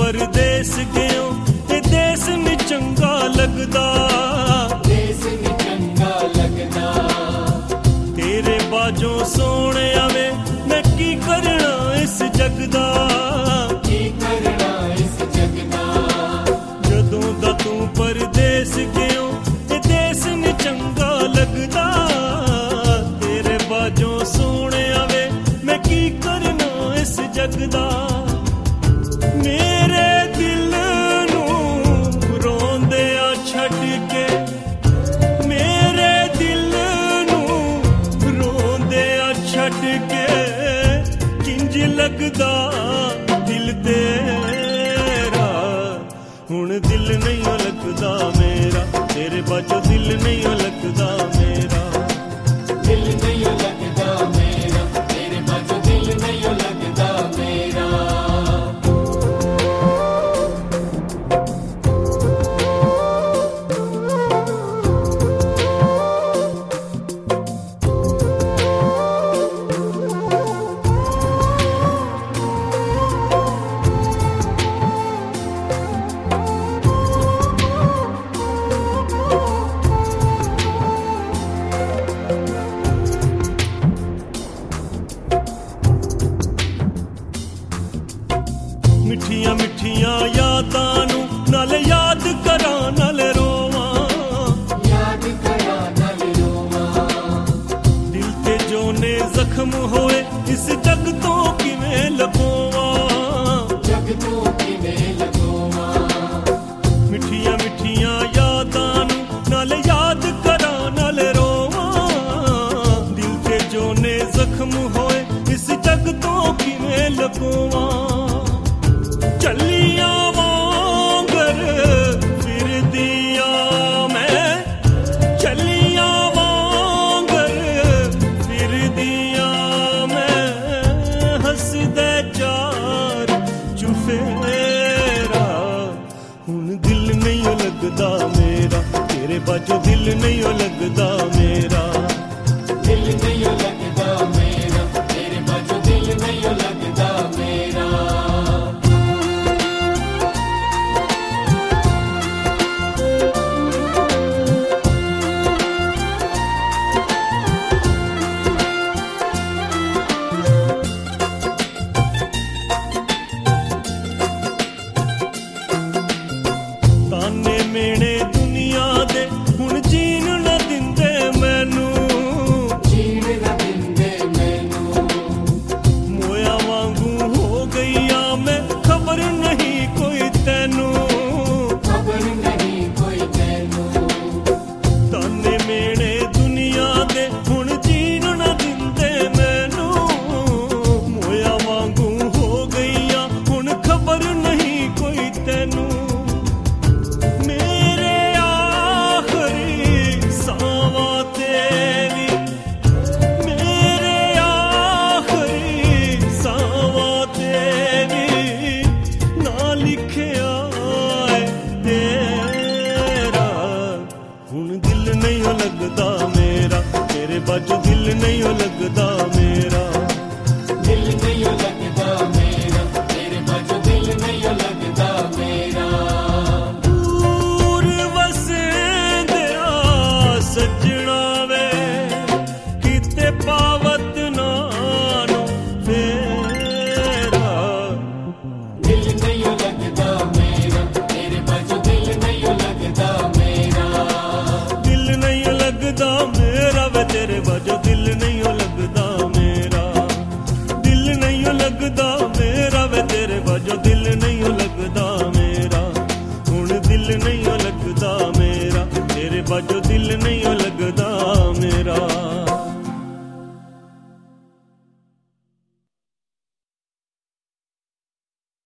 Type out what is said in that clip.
परदेस गयो ते देस नी चंगा लगदा, देस नी चंगा लगदा। तेरे बाजों सोने आवे मैं की करना इस जगदा, की करना इस जगदा। जदों दा तू परदेस गयो ते देस नी चंगा लगदा, तेरे बाजों सोने आवे मैं की करना इस जगदा। मेरे दिल नू रोंदे आ छड़ के, मेरे दिल नू रोंदे आ छड़ के, किंज लगदा दिल तेरा, हुण दिल नहीं लगदा मेरा, तेरे बाजों दिल नहीं लगदा मेरा, दिल नहीं लगदा मेरा, तेरे बाजों दिल नहीं लगदा मेरा। मिठियां मिठियां यादां नू नाल याद करा नाल रोवां, याद करा नाल रोवां। दिल ते जो ने जख्म होए इस जग तो किवें लगोवां, जग तो किवें लगोवां। मिठियां मिठियां यादां नू नाल याद करा नाल रोवां, दिल ते जो ने जख्म होए इस जग तो किवें लगोवां। चलियां वांगर फिर दिया मैं, चलियां वांगर फिर दिया मैं, हसदे चार चुफेरा, हुण दिल नहीं लगदा मेरा, तेरे बाजों दिल नहीं लगदा मेरा, दिल नहीं लगदा मेरा, तेरे बाजों दिल नहीं लगदा मेरा। ताने मेने दुनिया दे हुण जीन न दिंदे मैनू, जीण न दिंदे मैनू। मोया वांगू हो गईया मैं, खबर नहीं कोई तैनू, खबर नहीं कोई तैनू। ताने मेने दुनिया दे हुण जीन न दिंदे मैनू, मोया वांगू हो गईया हुण खबर नहीं कोई तैनू। मेरे आखरी सावां तेरी, मेरे आखरी सावां तेरी, ना लिखिया ऐ तेरा, हुण दिल नहीं लगदा मेरा, तेरे बाजों दिल नहीं लगदा मेरा, दिल नहीं लगदा मेरा, तेरे बाजों दिल नहीं लगदा मेरा। दूर वसेंदिया सज्जणा वे, किते पावत नानो फेरा, दिल नहीं लगदा मेरा, तेरे बाजों दिल नहीं लगदा मेरा। दिल नहीं लगदा मेरा वे, तेरे बाजों दिल नहीं लगदा मेरा, दिल नहीं लगदा मेरा वे, तेरे बाजों दिल नहीं लगदा मेरा, हुण दिल नहीं लगदा मेरा, तेरे बाजों दिल नहीं